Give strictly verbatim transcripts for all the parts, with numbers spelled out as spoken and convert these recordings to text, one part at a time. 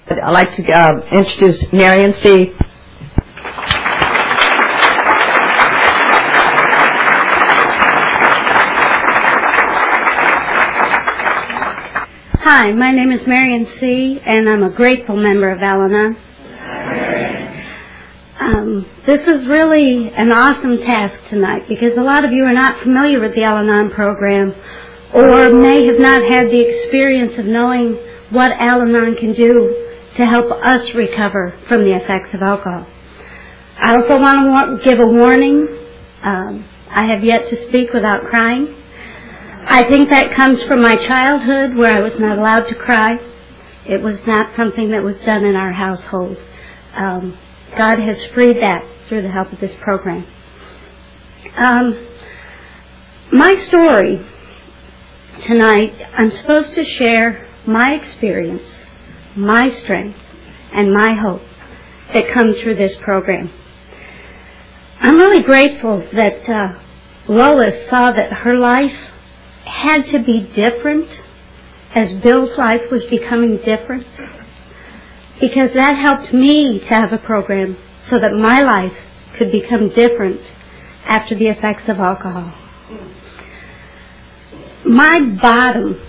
I'd like to uh, introduce Marion C. Hi, my name is Marion C., and I'm a grateful member of Al-Anon. Um, this is really an awesome task tonight because a lot of you are not familiar with the Al-Anon program or may have not had the experience of knowing what Al-Anon can do to help us recover from the effects of alcohol. I also want to give a warning. Um, I have yet to speak without crying. I think that comes from my childhood where I was not allowed to cry. It was not something that was done in our household. Um, God has freed that through the help of this program. Um, my story tonight, I'm supposed to share my experience, my strength, and my hope that come through this program. I'm really grateful that uh, Lois saw that her life had to be different as Bill's life was becoming different, because that helped me to have a program so that my life could become different after the effects of alcohol. My bottom,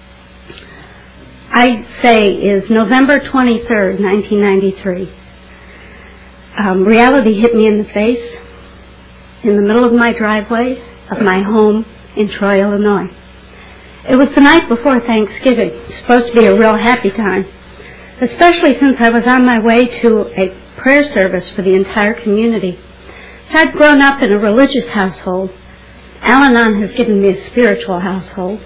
I say, is November twenty-third, nineteen ninety-three. Um, reality hit me in the face in the middle of my driveway of my home in Troy, Illinois. It was the night before Thanksgiving. It was supposed to be a real happy time, especially since I was on my way to a prayer service for the entire community. So I'd grown up in a religious household. Al-Anon has given me a spiritual household.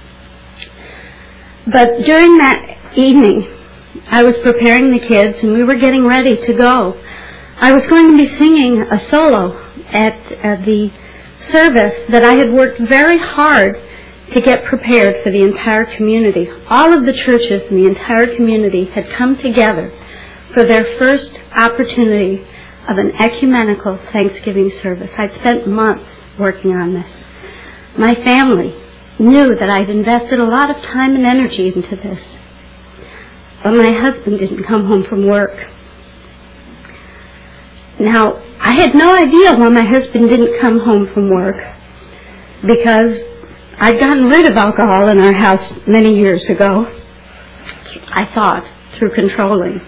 But during that evening, I was preparing the kids and we were getting ready to go. I was going to be singing a solo at uh, the service that I had worked very hard to get prepared for the entire community. All of the churches in the entire community had come together for their first opportunity of an ecumenical Thanksgiving service. I'd spent months working on this. My family knew that I'd invested a lot of time and energy into this, but my husband didn't come home from work. Now, I had no idea why my husband didn't come home from work, because I'd gotten rid of alcohol in our house many years ago, I thought, through controlling.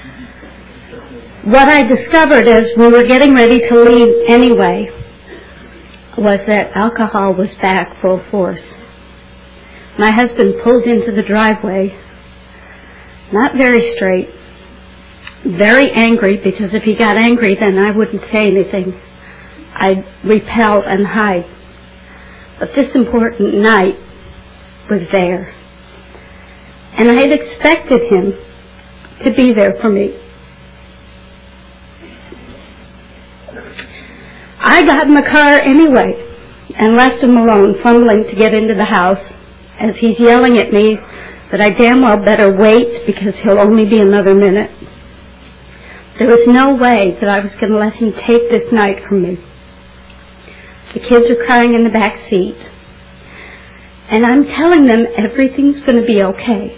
What I discovered as we were getting ready to leave anyway was that alcohol was back full force. My husband pulled into the driveway, not very straight, very angry, because if he got angry, then I wouldn't say anything. I'd repel and hide. But this important night was there. And I had expected him to be there for me. I got in the car anyway and left him alone, fumbling to get into the house as he's yelling at me that I damn well better wait because he'll only be another minute. There was no way that I was going to let him take this night from me. The kids are crying in the back seat, and I'm telling them everything's going to be okay.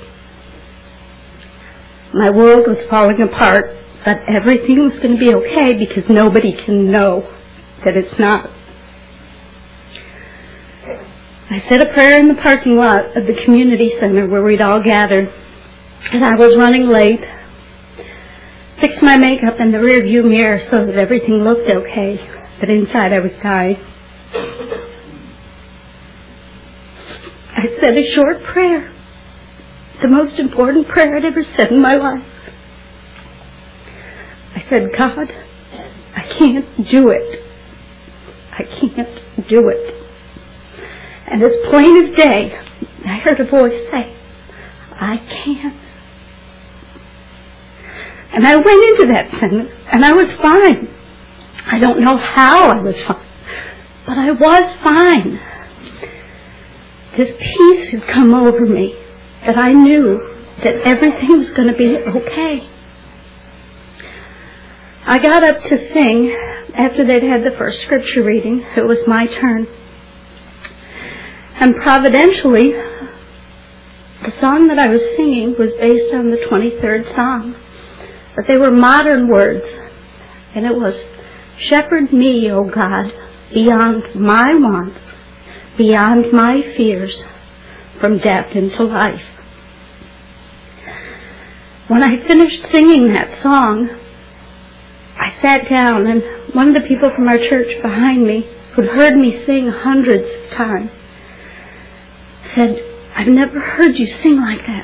My world was falling apart, but everything was going to be okay because nobody can know that it's not. I said a prayer in the parking lot of the community center where we'd all gathered, and I was running late. Fixed my makeup in the rear view mirror so that everything looked okay, but inside I was dying. I said a short prayer, the most important prayer I'd ever said in my life. I said, God, I can't do it. I can't do it. And as plain as day, I heard a voice say, I can't. And I went into that sentence, and I was fine. I don't know how I was fine, but I was fine. This peace had come over me that I knew that everything was going to be okay. I got up to sing after they'd had the first scripture reading. It was my turn. And providentially, The song that I was singing was based on the twenty-third Psalm, but they were modern words, and it was, "Shepherd me, O God, beyond my wants, beyond my fears, from death into life." When I finished singing that song, I sat down, and one of the people from our church behind me, who'd heard me sing hundreds of times, said, "I've never heard you sing like that."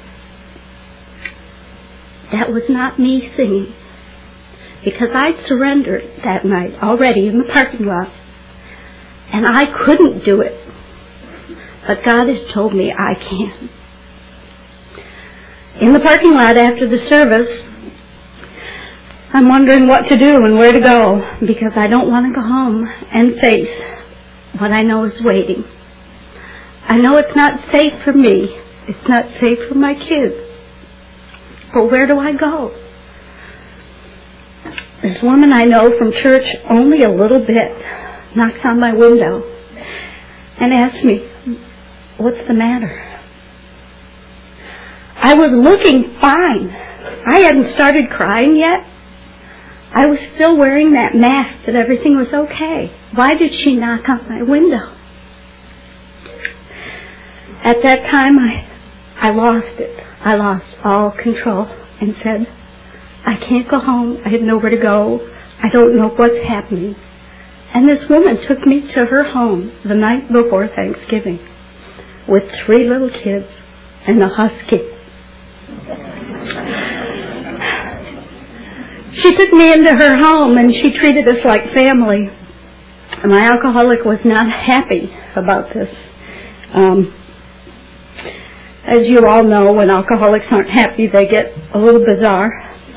That was not me singing, because I'd surrendered that night already in the parking lot, and I couldn't do it. But God has told me I can. In the parking lot after the service, I'm wondering what to do and where to go, because I don't want to go home and face what I know is waiting. I know it's not safe for me. It's not safe for my kids. But where do I go? This woman I know from church only a little bit knocks on my window and asks me, "What's the matter?" I was looking fine. I hadn't started crying yet. I was still wearing that mask that everything was okay. Why did she knock on my window? At that time, I, I lost it. I lost all control and said, "I can't go home. I have nowhere to go. I don't know what's happening." And this woman took me to her home the night before Thanksgiving with three little kids and a husky. She took me into her home and she treated us like family. My alcoholic was not happy about this. Um, as you all know, when alcoholics aren't happy, they get a little bizarre.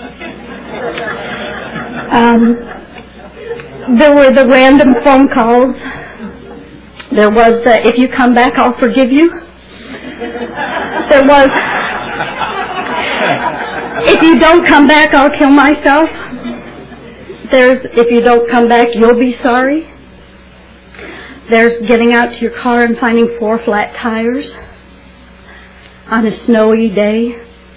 Um, there were the random phone calls. There was the, "If you come back, I'll forgive you." There was, "If you don't come back, I'll kill myself." There's, "If you don't come back, you'll be sorry." There's getting out to your car and finding four flat tires on a snowy day.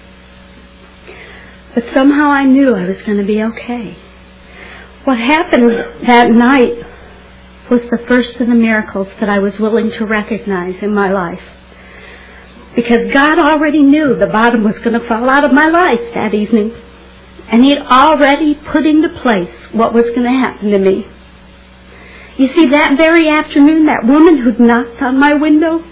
But somehow I knew I was going to be okay. What happened that night was the first of the miracles that I was willing to recognize in my life. Because God already knew the bottom was going to fall out of my life that evening. And He'd already put into place what was going to happen to me. You see, that very afternoon, that woman who'd knocked on my window,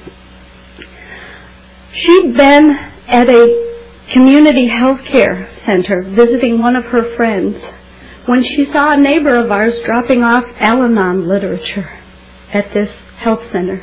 she'd been at a community health care center visiting one of her friends when she saw a neighbor of ours dropping off Al-Anon literature at this health center.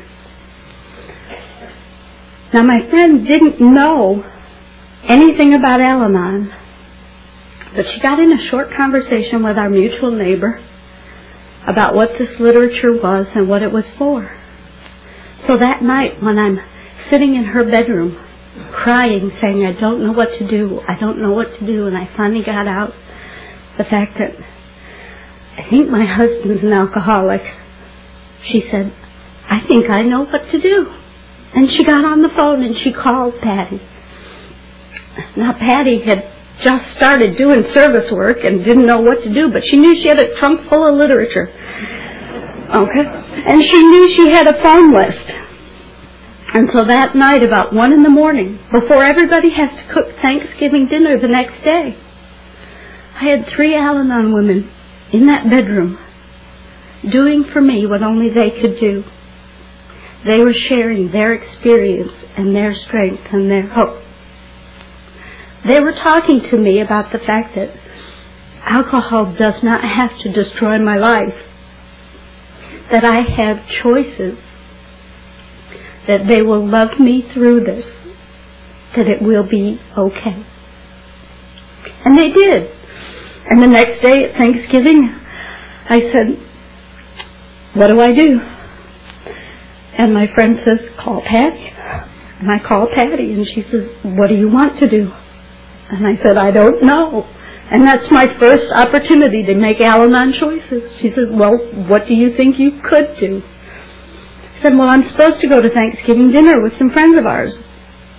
Now, my friend didn't know anything about Al-Anon, but she got in a short conversation with our mutual neighbor about what this literature was and what it was for. So that night, when I'm sitting in her bedroom, crying, saying, "I don't know what to do, I don't know what to do," and I finally got out the fact that I think my husband's an alcoholic, she said, "I think I know what to do." And she got on the phone and she called Patty. Now, Patty had just started doing service work and didn't know what to do, but she knew she had a trunk full of literature. Okay? And she knew she had a phone list. And so that night, about one in the morning, before everybody has to cook Thanksgiving dinner the next day, I had three Al-Anon women in that bedroom doing for me what only they could do. They were sharing their experience and their strength and their hope. They were talking to me about the fact that alcohol does not have to destroy my life, that I have choices, that they will love me through this, that it will be okay. And they did. And the next day at Thanksgiving, I said, "What do I do?" And my friend says, "Call Patty." And I call Patty, and she says, "What do you want to do?" And I said, "I don't know." And that's my first opportunity to make Al-Anon choices. She said, "Well, what do you think you could do?" I said, "Well, I'm supposed to go to Thanksgiving dinner with some friends of ours."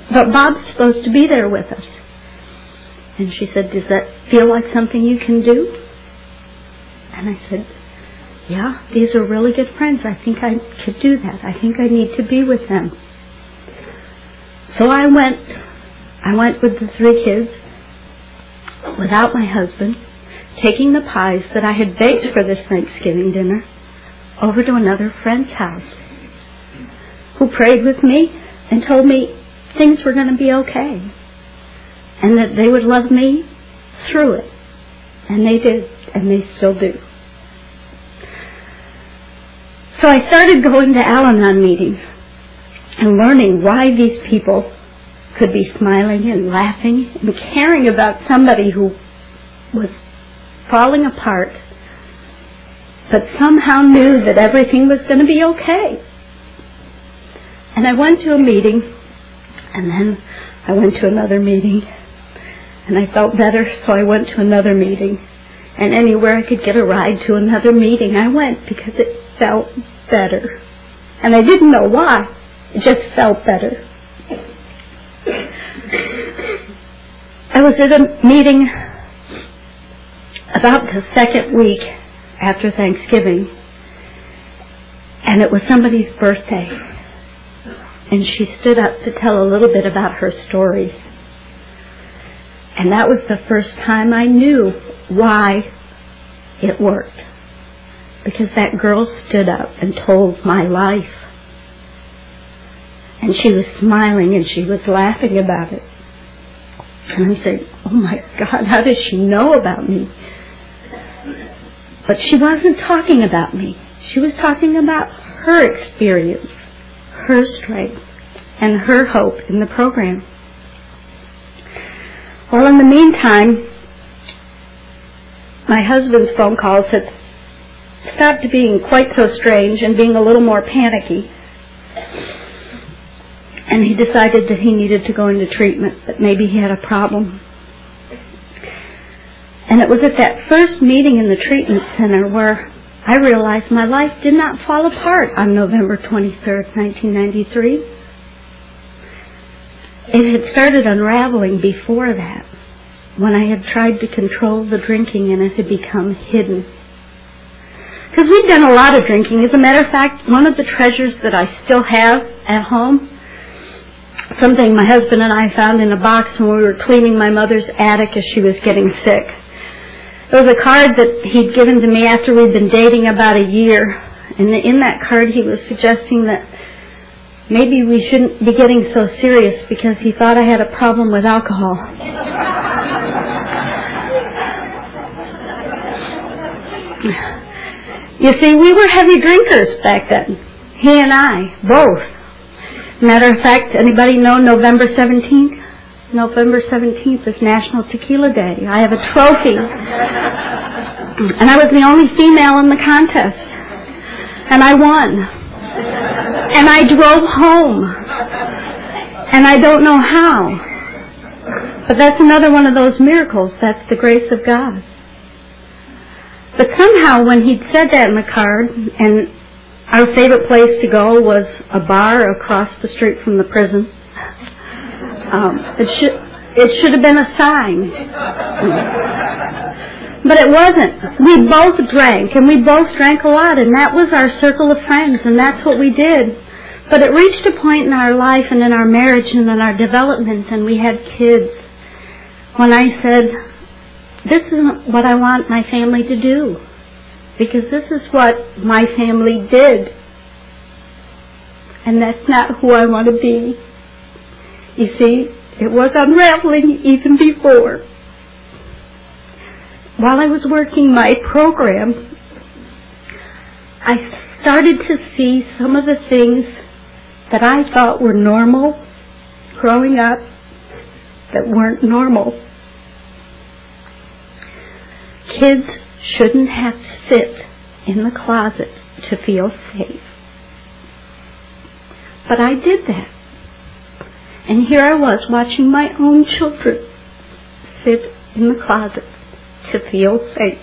but Bob's supposed to be there with us. And she said, does that feel like something you can do? And I said, yeah, these are really good friends. I think I could do that. I think I need to be with them. So I went, I went with the three kids, without my husband, taking the pies that I had baked for this Thanksgiving dinner over to another friend's house, who prayed with me and told me things were going to be okay and that they would love me through it. And they did, and they still do. So I started going to Al-Anon meetings and learning why these people could be smiling and laughing and caring about somebody who was falling apart, but somehow knew that everything was going to be okay. And I went to a meeting, and then I went to another meeting, and I felt better, so I went to another meeting. And anywhere I could get a ride to another meeting, I went because it felt better. And I didn't know why. It just felt better. I was at a meeting about the second week after Thanksgiving, and it was somebody's birthday. And she stood up to tell a little bit about her story. And that was the first time I knew why it worked. Because that girl stood up and told my life. And she was smiling and she was laughing about it. And I said, oh my God, how does she know about me? But she wasn't talking about me. She was talking about her experience, her strength, and her hope in the program. Well, in the meantime, my husband's phone calls had stopped being quite so strange and being a little more panicky. And he decided that he needed to go into treatment, that maybe he had a problem. And it was at that first meeting in the treatment center where I realized my life did not fall apart on November twenty-third, nineteen ninety-three. It had started unraveling before that, when I had tried to control the drinking and it had become hidden. Because we'd done a lot of drinking. As a matter of fact, one of the treasures that I still have at home, something my husband and I found in a box when we were cleaning my mother's attic as she was getting sick. It was a card that he'd given to me after we'd been dating about a year. And in that card he was suggesting that maybe we shouldn't be getting so serious because he thought I had a problem with alcohol. You see, we were heavy drinkers back then. He and I, both. Matter of fact, anybody know November seventeenth? November seventeenth is National Tequila Day. I have a trophy. And I was the only female in the contest. And I won. And I drove home. And I don't know how. But that's another one of those miracles. That's the grace of God. But somehow when he'd said that in the card, and our favorite place to go was a bar across the street from the prison, um, it should it should have been a sign. But it wasn't. We both drank, and we both drank a lot, and that was our circle of friends, and that's what we did. But it reached a point in our life and in our marriage and in our development, and we had kids, when I said, this isn't what I want my family to do, because this is what my family did, and that's not who I want to be. You see, it was unraveling even before. While I was working my program, I started to see some of the things that I thought were normal growing up that weren't normal. Kids shouldn't have to sit in the closet to feel safe. But I did that. And here I was watching my own children sit in the closet to feel safe.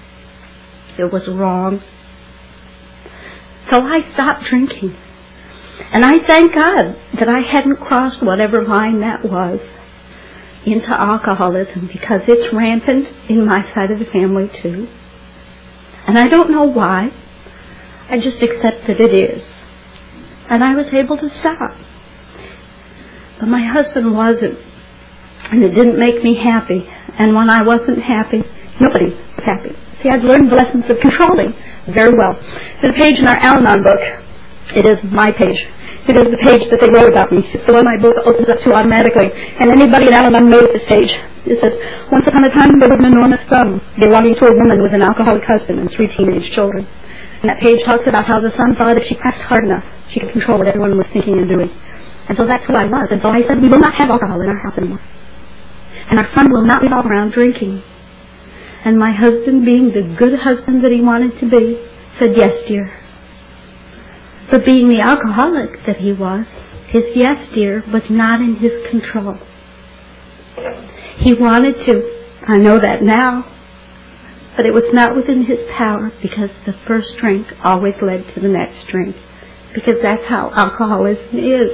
It was wrong. So I stopped drinking. And I thank God that I hadn't crossed whatever line that was into alcoholism, because it's rampant in my side of the family too. And I don't know why. I just accept that it is. And I was able to stop. But my husband wasn't. And it didn't make me happy. And when I wasn't happy, nobody was happy. See, I'd learned the lessons of controlling very well. There's a page in our Al-Anon book. It is my page. It is the page that they wrote about me. It's the one my book opens up to automatically. And anybody in Al-Anon knows this page. It says, once upon a time there was an enormous sum belonging to a woman with an alcoholic husband and three teenage children. And that page talks about how the son thought if she pressed hard enough, she could control what everyone was thinking and doing. And so that's who I was. And so I said, we will not have alcohol in our house anymore. And our fun will not revolve around drinking. And my husband, being the good husband that he wanted to be, said, yes, dear. But being the alcoholic that he was, his yes, dear, was not in his control. He wanted to. I know that now. But it was not within his power, because the first drink always led to the next drink. Because that's how alcoholism is.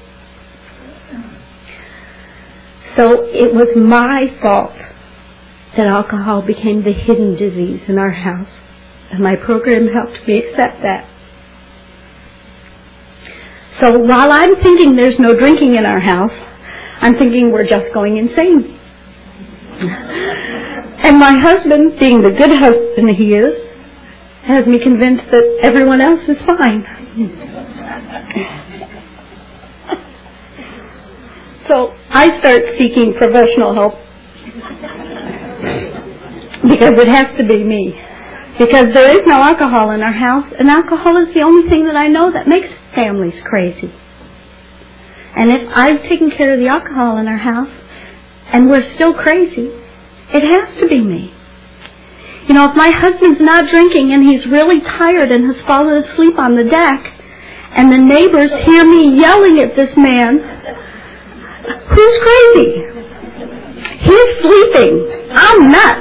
So it was my fault that alcohol became the hidden disease in our house. And my program helped me accept that. So while I'm thinking there's no drinking in our house, I'm thinking we're just going insane. And my husband, being the good husband he is, has me convinced that everyone else is fine. So I start seeking professional help, because it has to be me. Because there is no alcohol in our house, and alcohol is the only thing that I know that makes families crazy. And if I've taken care of the alcohol in our house, and we're still crazy, it has to be me. You know, if my husband's not drinking and he's really tired and has fallen asleep on the deck, and the neighbors hear me yelling at this man, who's crazy? He's sleeping. I'm not.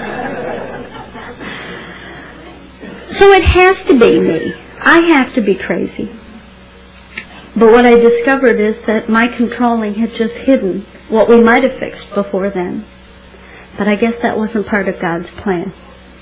So it has to be me. I have to be crazy. But what I discovered is that my controlling had just hidden what we might have fixed before then. But I guess that wasn't part of God's plan.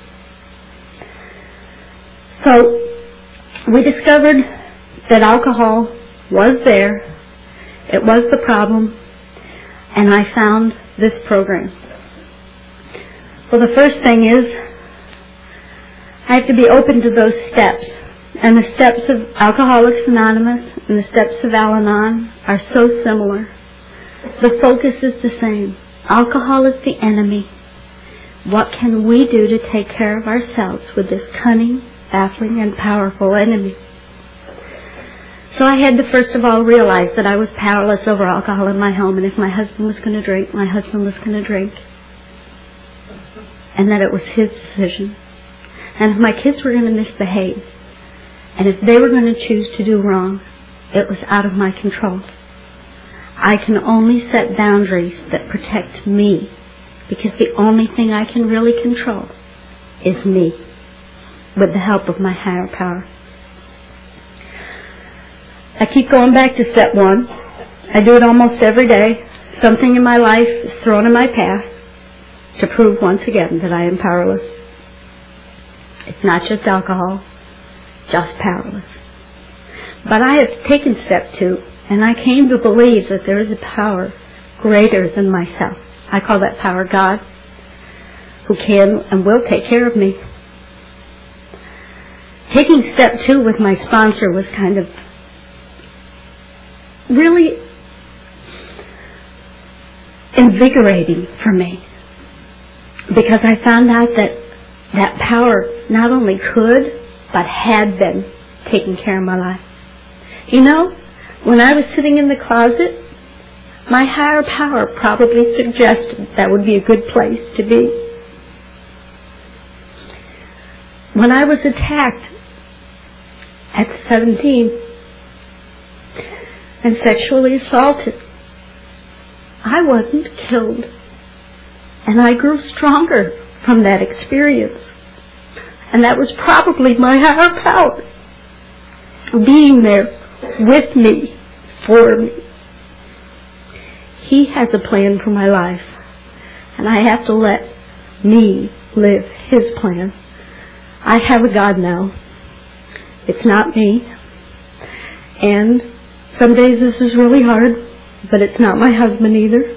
So we discovered that alcohol was there. It was the problem. And I found this program. Well, the first thing is, I have to be open to those steps. And the steps of Alcoholics Anonymous and the steps of Al-Anon are so similar. The focus is the same. Alcohol is the enemy. What can we do to take care of ourselves with this cunning, baffling, and powerful enemy? So I had to first of all realize that I was powerless over alcohol in my home, and if my husband was going to drink, my husband was going to drink. And that it was his decision. And if my kids were going to misbehave, and if they were going to choose to do wrong, it was out of my control. I can only set boundaries that protect me, because the only thing I can really control is me, with the help of my higher power. I keep going back to step one. I do it almost every day. Something in my life is thrown in my path to prove once again that I am powerless. It's not just alcohol, just powerless. But I have taken step two, and I came to believe that there is a power greater than myself. I call that power God, who can and will take care of me. Taking step two with my sponsor was kind of really invigorating for me, because I found out that that power not only could, but had been taking care of my life. You know, when I was sitting in the closet, my higher power probably suggested that would be a good place to be. When I was attacked at seventeen and sexually assaulted, I wasn't killed, and I grew stronger from that experience. And that was probably my higher power being there with me, for me. He has a plan for my life, and I have to let me live His plan. I have a God now. It's not me. And some days this is really hard, but it's not my husband either.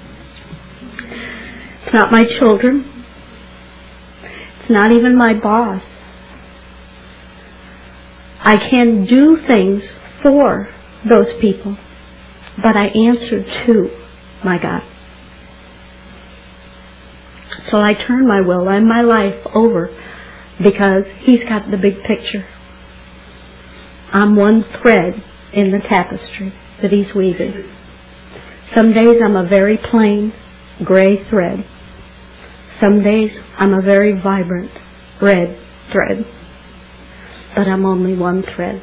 It's not my children. It's not even my boss. I can do things for those people, but I answer to my God. So I turn my will and my life over because He's got the big picture. I'm one thread in the tapestry that He's weaving. Some days I'm a very plain gray thread. Some days I'm a very vibrant red thread. But I'm only one thread.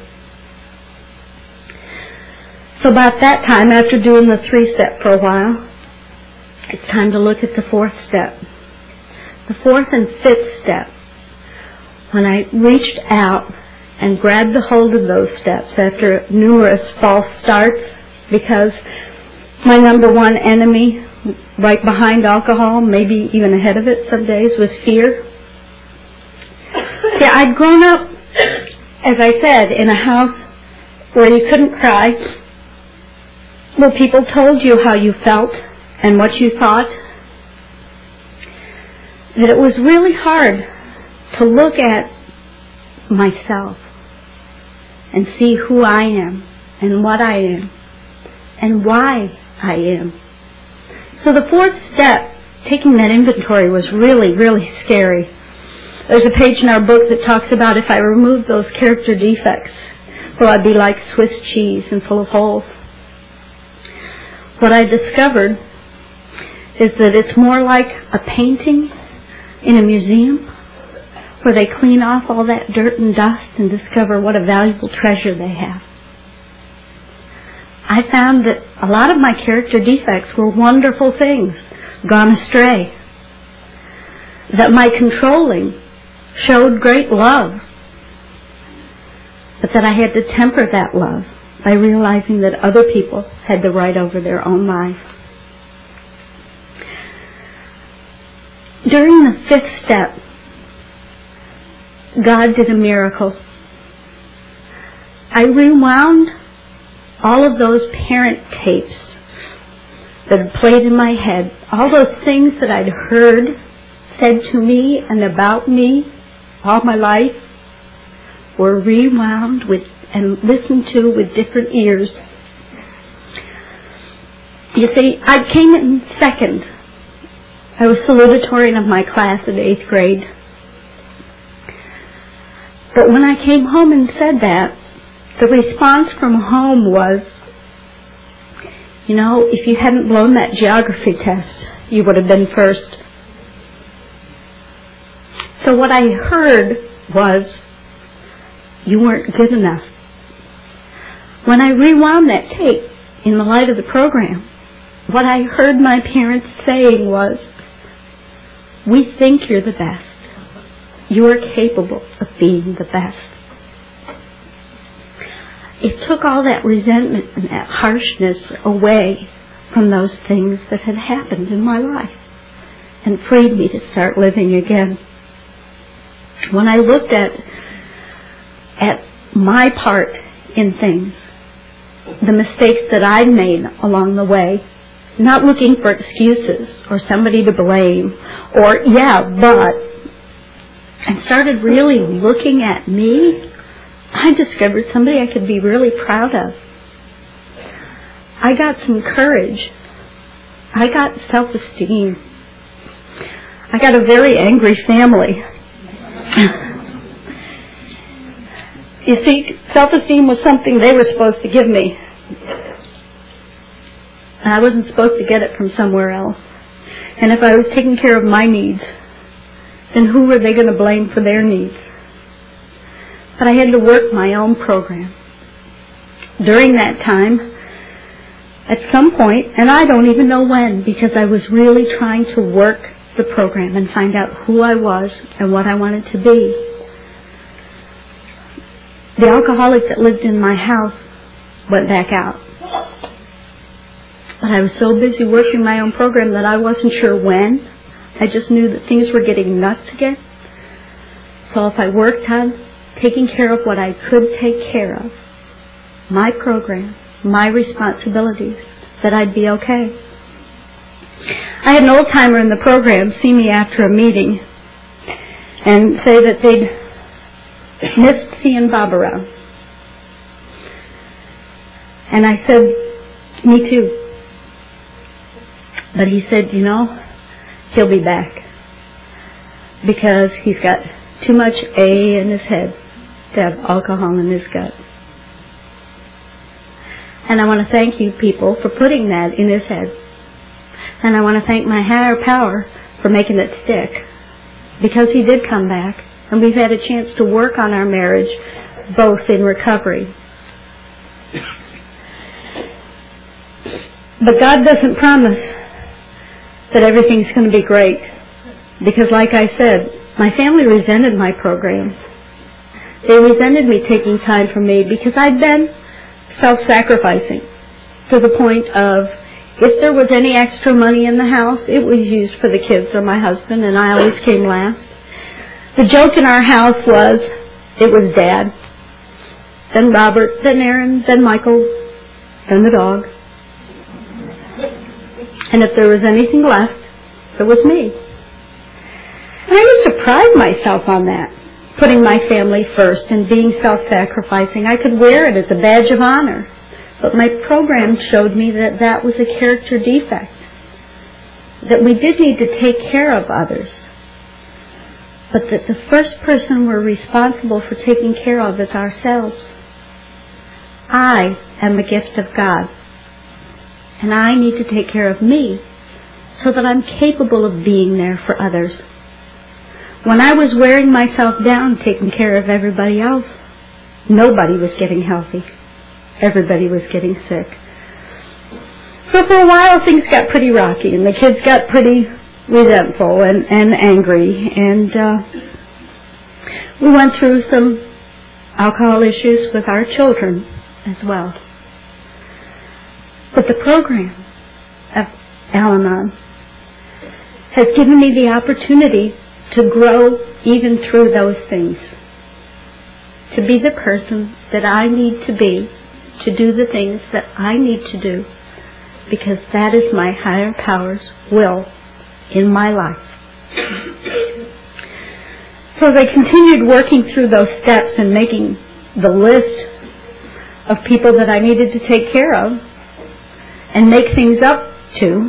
So about that time, after doing the three-step for a while, it's time to look at the fourth step. The fourth and fifth step, when I reached out and grabbed the hold of those steps after numerous false starts, because my number one enemy, right behind alcohol, maybe even ahead of it some days, was fear. See, I'd grown up, as I said, in a house where you couldn't cry, where people told you how you felt and what you thought, that it was really hard to look at myself and see who I am and what I am and why I am. So the fourth step, taking that inventory, was really, really scary. There's a page in our book that talks about if I remove those character defects, will I be like Swiss cheese and full of holes? What I discovered is that it's more like a painting in a museum where they clean off all that dirt and dust and discover what a valuable treasure they have. I found that a lot of my character defects were wonderful things gone astray. That my controlling showed great love, but that I had to temper that love by realizing that other people had the right over their own life. During the fifth step, God did a miracle. I rewound all of those parent tapes that had played in my head, all those things that I'd heard said to me and about me all my life, were rewound with and listened to with different ears. You see, I came in second. I was salutatorian of my class in eighth grade. But when I came home and said that, the response from home was, you know, if you hadn't blown that geography test, you would have been first. So what I heard was, you weren't good enough. When I rewound that tape in the light of the program, what I heard my parents saying was, we think you're the best. You are capable of being the best. It took all that resentment and that harshness away from those things that had happened in my life and freed me to start living again. When I looked at at my part in things, the mistakes that I'd made along the way, not looking for excuses or somebody to blame or, yeah, but, and started really looking at me, I discovered somebody I could be really proud of. I got some courage. I got self-esteem. I got a very angry family. You see, self-esteem was something they were supposed to give me. And I wasn't supposed to get it from somewhere else. And if I was taking care of my needs, then who were they going to blame for their needs? But I had to work my own program. During that time, at some point, and I don't even know when, because I was really trying to work the program and find out who I was and what I wanted to be. The alcoholic that lived in my house went back out. But I was so busy working my own program that I wasn't sure when. I just knew that things were getting nuts again. So if I worked on taking care of what I could take care of, my program, my responsibilities, that I'd be okay. I had an old-timer in the program see me after a meeting and say that they'd missed seeing Bob around. And I said, me too. But he said, you know, he'll be back because he's got too much A in his head to have alcohol in his gut. And I want to thank you people for putting that in his head. And I want to thank my higher power for making it stick, because he did come back and we've had a chance to work on our marriage both in recovery. But God doesn't promise that everything's going to be great, because like I said, my family resented my program. They resented me taking time for me because I'd been self-sacrificing to the point of if there was any extra money in the house, it was used for the kids or my husband, and I always came last. The joke in our house was it was Dad, then Robert, then Aaron, then Michael, then the dog. And if there was anything left, it was me. And I used to pride myself on that, putting my family first and being self-sacrificing. I could wear it as a badge of honor. But my program showed me that that was a character defect, that we did need to take care of others, but that the first person we're responsible for taking care of is ourselves. I am a gift of God, and I need to take care of me so that I'm capable of being there for others. When I was wearing myself down taking care of everybody else, nobody was getting healthy. Everybody was getting sick. So for a while things got pretty rocky and the kids got pretty resentful and, and angry, and uh, we went through some alcohol issues with our children as well. But the program of Al-Anon has given me the opportunity to grow even through those things, to be the person that I need to be, to do the things that I need to do, because that is my higher power's will in my life. So they continued working through those steps and making the list of people that I needed to take care of and make things up to.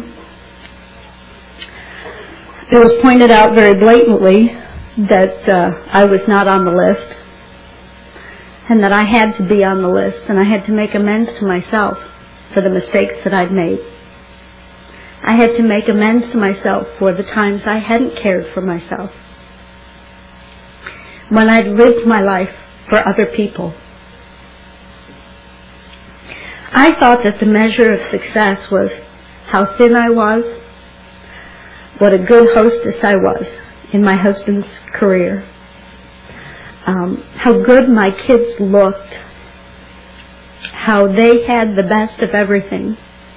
It was pointed out very blatantly that uh, I was not on the list, and that I had to be on the list, and I had to make amends to myself for the mistakes that I'd made. I had to make amends to myself for the times I hadn't cared for myself, when I'd lived my life for other people. I thought that the measure of success was how thin I was, what a good hostess I was in my husband's career, Um, how good my kids looked, how they had the best of everything.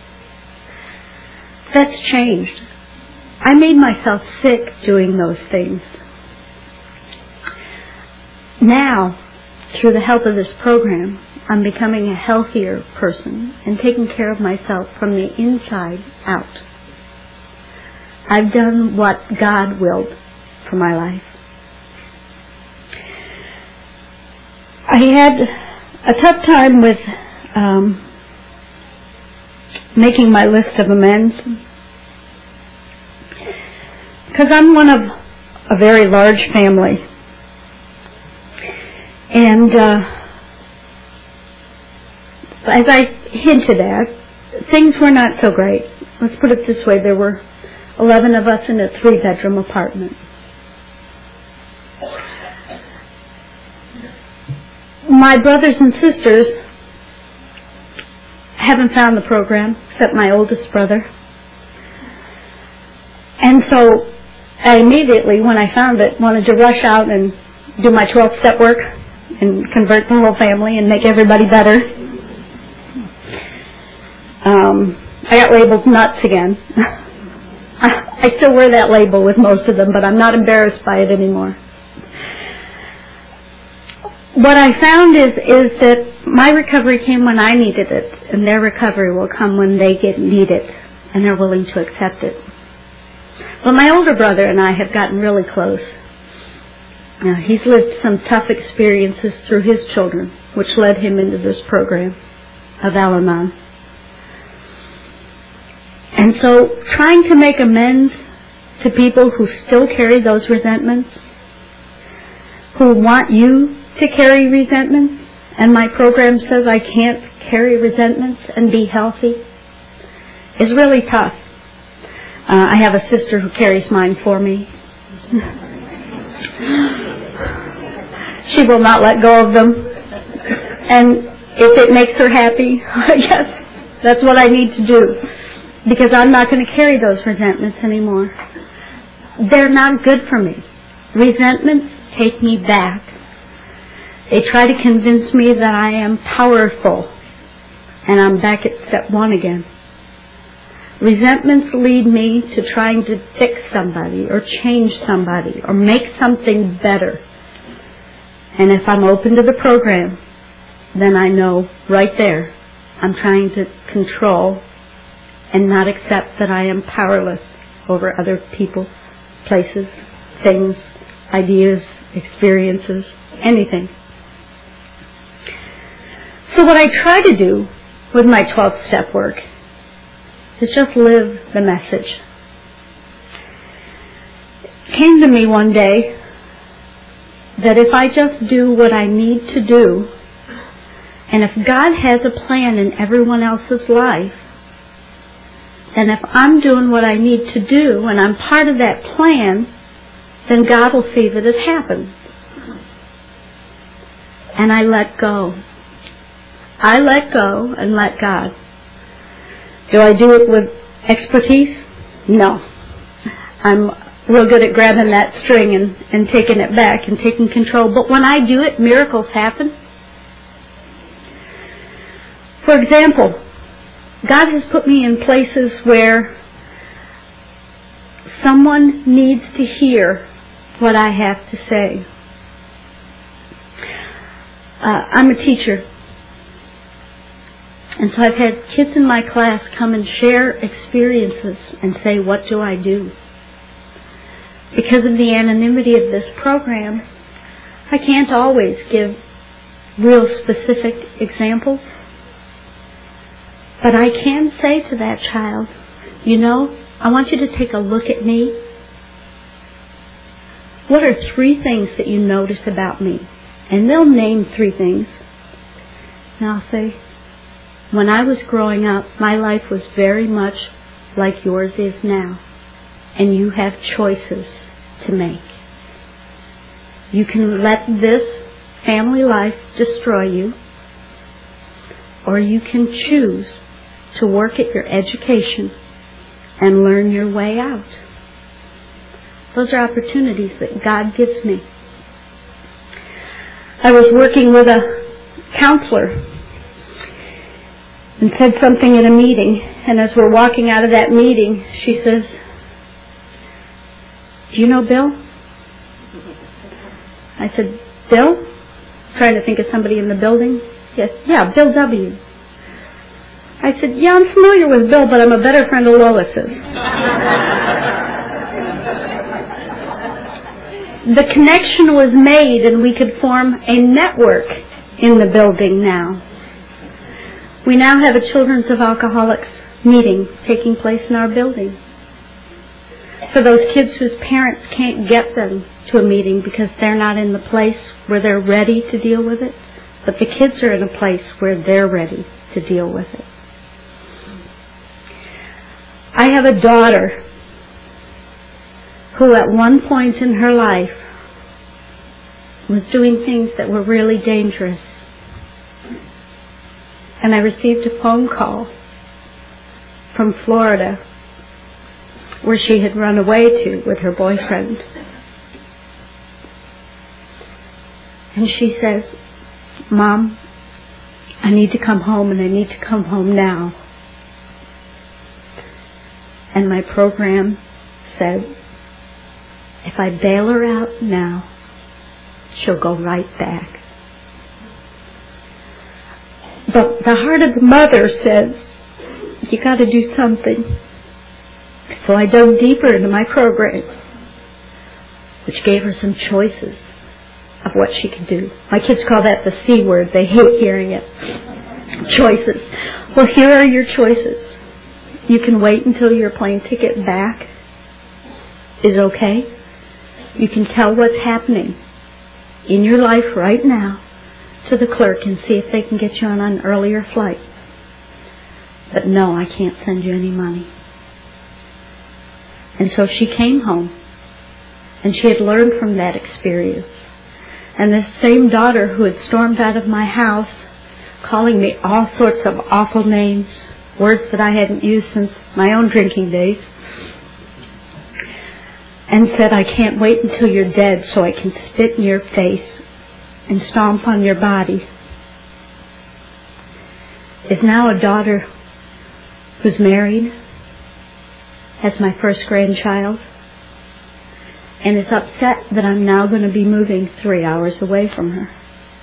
That's changed. I made myself sick doing those things. Now, through the help of this program, I'm becoming a healthier person and taking care of myself from the inside out. I've done what God willed for my life. I had a tough time with um, making my list of amends, because I'm one of a very large family, and uh, as I hinted at, things were not so great. Let's put it this way, there were eleven of us in a three-bedroom apartment. My brothers and sisters haven't found the program, except my oldest brother. And so I immediately, when I found it, wanted to rush out and do my twelve-step work and convert the whole family and make everybody better. I got labeled nuts again. I still wear that label with most of them, but I'm not embarrassed by it anymore. What I found is is that my recovery came when I needed it, and their recovery will come when they get need it, and they're willing to accept it. But my older brother and I have gotten really close. Now, he's lived some tough experiences through his children, which led him into this program of Al-Anon. And so trying to make amends to people who still carry those resentments, who want you to carry resentments, and my program says I can't carry resentments and be healthy, is really tough. Uh, I have a sister who carries mine for me. She will not let go of them. And if it makes her happy, yes, that's what I need to do. Because I'm not going to carry those resentments anymore. They're not good for me. Resentments take me back. They try to convince me that I am powerful. And I'm back at step one again. Resentments lead me to trying to fix somebody or change somebody or make something better. And if I'm open to the program, then I know right there I'm trying to control and not accept that I am powerless over other people, places, things, ideas, experiences, anything. So what I try to do with my twelve-step work is just live the message. It came to me one day that if I just do what I need to do, and if God has a plan in everyone else's life, then if I'm doing what I need to do and I'm part of that plan, then God will see that it happens. And I let go. I let go and let God. Do I do it with expertise? No. I'm real good at grabbing that string and, and taking it back and taking control. But when I do it, miracles happen. For example, God has put me in places where someone needs to hear what I have to say. Uh, I'm a teacher. And so I've had kids in my class come and share experiences and say, what do I do? Because of the anonymity of this program, I can't always give real specific examples. But I can say to that child, you know, I want you to take a look at me. What are three things that you notice about me? And they'll name three things. And I'll say, when I was growing up, my life was very much like yours is now. And you have choices to make. You can let this family life destroy you, or you can choose to work at your education and learn your way out. Those are opportunities that God gives me. I was working with a counselor and said something in a meeting, and as we're walking out of that meeting, she says, do you know Bill? I said, Bill? Trying to think of somebody in the building. Yes, yeah, Bill W. I said, yeah, I'm familiar with Bill, but I'm a better friend of Lois's. The connection was made and we could form a network in the building now. We now have a Children's of Alcoholics meeting taking place in our building. For those kids whose parents can't get them to a meeting because they're not in the place where they're ready to deal with it, but the kids are in a place where they're ready to deal with it. I have a daughter who at one point in her life was doing things that were really dangerous. And I received a phone call from Florida where she had run away to with her boyfriend. And she says, Mom, I need to come home and I need to come home now. And my program said, if I bail her out now, she'll go right back. But the heart of the mother says, you got to do something. So I dug deeper into my program, which gave her some choices of what she could do. My kids call that the C word. They hate hearing it. Choices. Well, here are your choices. You can wait until your plane ticket back is okay. You can tell what's happening in your life right now to the clerk and see if they can get you on an earlier flight. But no, I can't send you any money. And so she came home, and she had learned from that experience. And this same daughter who had stormed out of my house, calling me all sorts of awful names, words that I hadn't used since my own drinking days, and said, I can't wait until you're dead so I can spit in your face and stomp on your body, is now a daughter who's married, has my first grandchild, and is upset that I'm now going to be moving three hours away from her.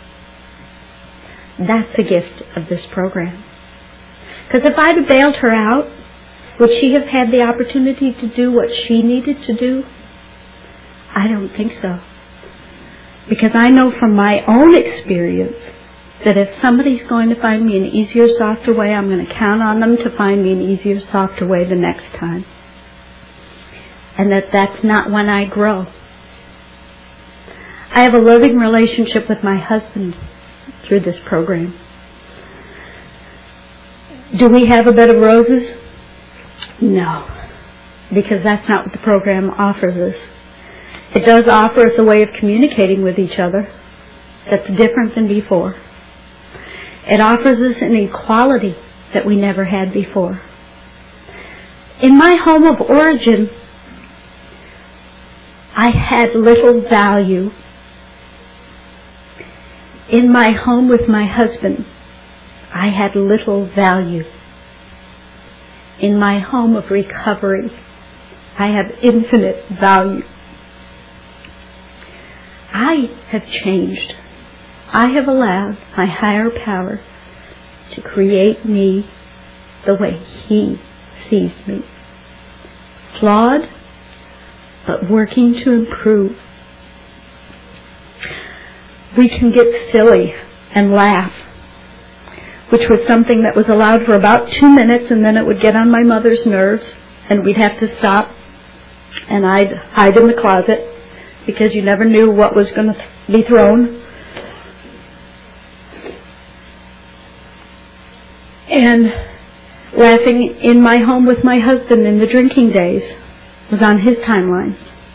That's a gift of this program. Because if I'd have bailed her out, would she have had the opportunity to do what she needed to do? I don't think so. Because I know from my own experience that if somebody's going to find me an easier, softer way, I'm going to count on them to find me an easier, softer way the next time. And that that's not when I grow. I have a loving relationship with my husband through this program. Do we have a bed of roses? No, because that's not what the program offers us. It does offer us a way of communicating with each other that's different than before. It offers us an equality that we never had before. In my home of origin, I had little value. In my home with my husband, I had little value. In my home of recovery, I have infinite value. I have changed. I have allowed my higher power to create me the way He sees me. Flawed, but working to improve. We can get silly and laugh, which was something that was allowed for about two minutes, and then it would get on my mother's nerves, and we'd have to stop, and I'd hide in the closet, because you never knew what was going to be thrown. And laughing in my home with my husband in the drinking days was on his timeline.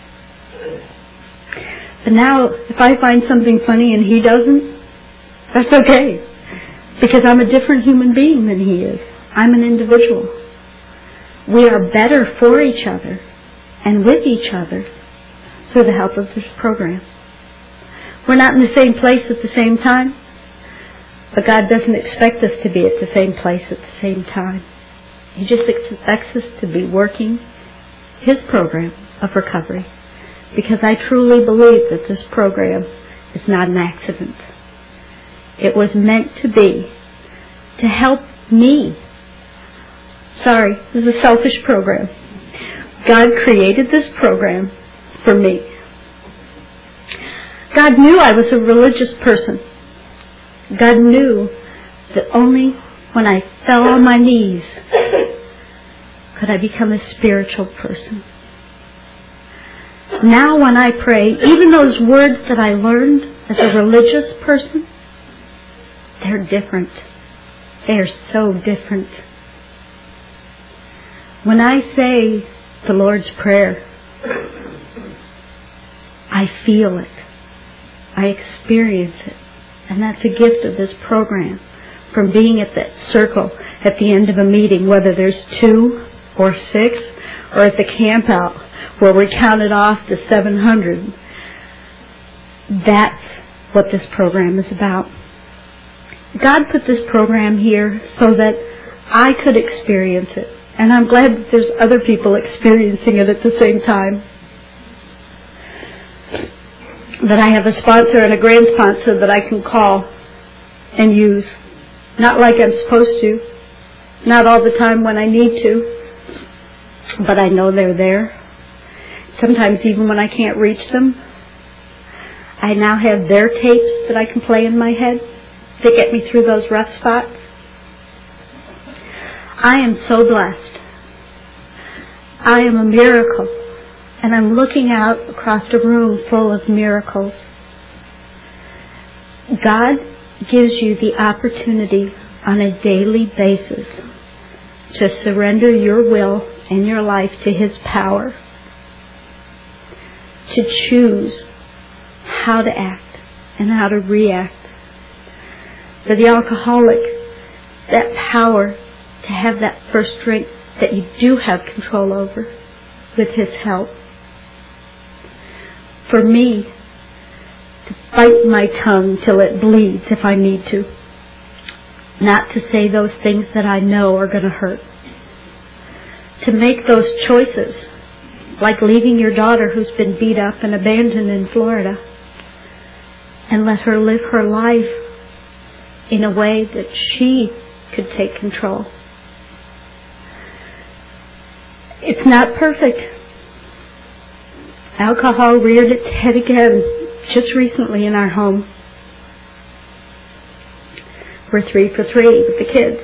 But now, if I find something funny and he doesn't, that's okay. Because I'm a different human being than he is. I'm an individual. We are better for each other and with each other through the help of this program. We're not in the same place at the same time, but God doesn't expect us to be at the same place at the same time. He just expects us to be working His program of recovery, because I truly believe that this program is not an accident. It was meant to be to help me. Sorry, this is a selfish program. God created this program for me. God knew I was a religious person. God knew that only when I fell on my knees could I become a spiritual person. Now when I pray, even those words that I learned as a religious person, they're different. They are so different. When I say the Lord's Prayer, I feel it. I experience it. And that's a gift of this program. From being at that circle at the end of a meeting, whether there's two or six, or at the camp out where we counted off to seven hundred. That's what this program is about. God put this program here so that I could experience it, And I'm glad that there's other people experiencing it at the same time. That I have a sponsor and a grand sponsor that I can call and use. Not like I'm supposed to. Not all the time when I need to. But I know they're there. Sometimes even when I can't reach them. I now have their tapes that I can play in my head that get me through those rough spots. I am so blessed. I am a miracle. And I'm looking out across a room full of miracles. God gives you the opportunity on a daily basis to surrender your will and your life to His power. To choose how to act and how to react. For the alcoholic, that power to have that first drink that you do have control over with His help. For me, to bite my tongue till it bleeds if I need to. Not to say those things that I know are going to hurt. To make those choices, like leaving your daughter who's been beat up and abandoned in Florida, and let her live her life in a way that she could take control. It's not perfect. Alcohol reared its head again just recently in our home. We're three for three with the kids.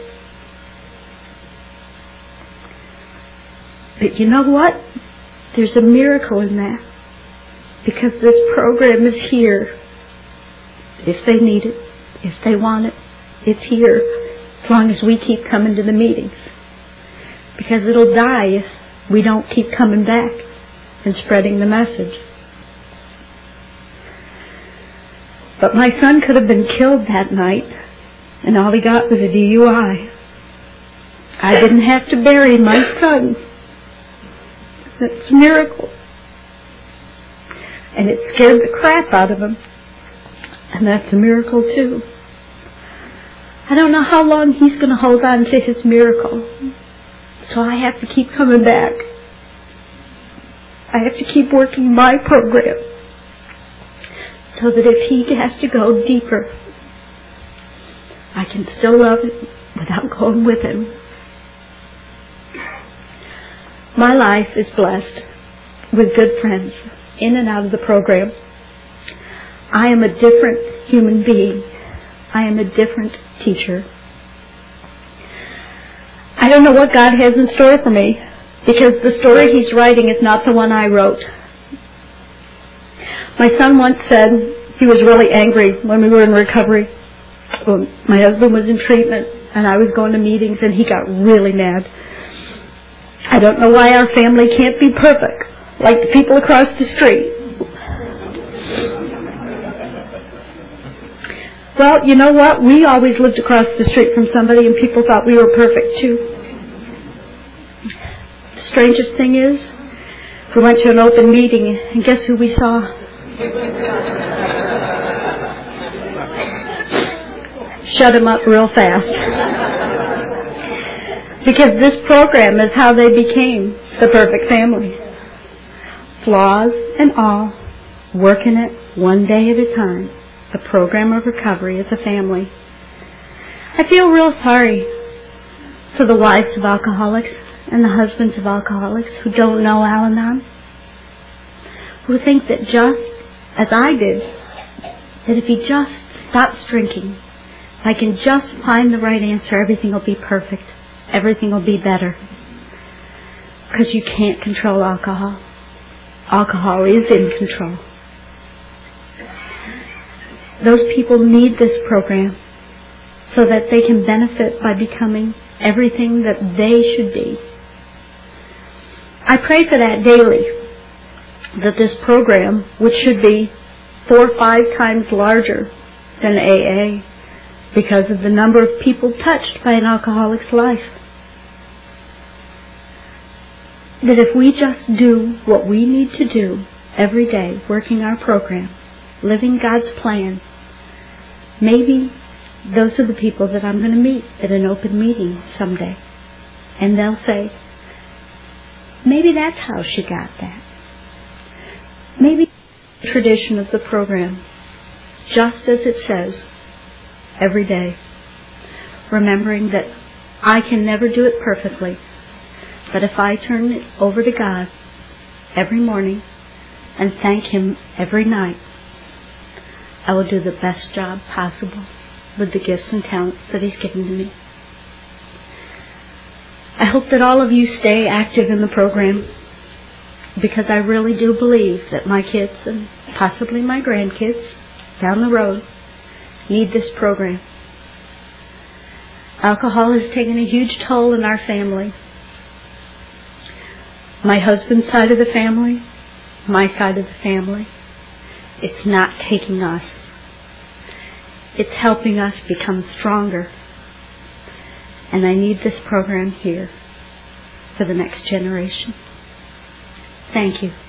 But you know what? There's a miracle in that. Because this program is here. If they need it, if they want it, it's here. As long as we keep coming to the meetings. Because it'll die if we don't keep coming back and spreading the message. But my son could have been killed that night, and all he got was a D U I. I didn't have to bury my son. That's a miracle. And it scared the crap out of him. And that's a miracle too. I don't know how long he's going to hold on to his miracle. So I have to keep coming back. I have to keep working my program. So that if he has to go deeper, I can still love it without going with him. My life is blessed with good friends in and out of the program. I am a different human being. I am a different teacher. I don't know what God has in store for me, because the story He's writing is not the one I wrote. My son once said he was really angry when we were in recovery. Well, my husband was in treatment and I was going to meetings, and he got really mad. I don't know why our family can't be perfect like the people across the street. Well, you know what? We always lived across the street from somebody, and people thought we were perfect too. The strangest thing is, we went to an open meeting, and guess who we saw? Shut him up real fast. Because this program is how they became the perfect family. Flaws and all, working it one day at a time. The program of recovery as a family. I feel real sorry for the wives of alcoholics and the husbands of alcoholics who don't know Al-Anon, who think that just as I did, that if he just stops drinking, if I can just find the right answer, everything will be perfect. Everything will be better. Because you can't control alcohol. Alcohol is in control. Those people need this program so that they can benefit by becoming everything that they should be. I pray for that daily, that this program, which should be four or five times larger than A A because of the number of people touched by an alcoholic's life, that if we just do what we need to do every day, working our program, living God's plan, maybe those are the people that I'm going to meet at an open meeting someday. And they'll say, maybe that's how she got that. Maybe the tradition of the program, just as it says, every day, remembering that I can never do it perfectly, but if I turn it over to God every morning and thank Him every night, I will do the best job possible with the gifts and talents that He's given to me. I hope that all of you stay active in the program, because I really do believe that my kids and possibly my grandkids down the road need this program. Alcohol has taken a huge toll in our family. My husband's side of the family, my side of the family. It's not taking us. It's helping us become stronger. And I need this program here for the next generation. Thank you.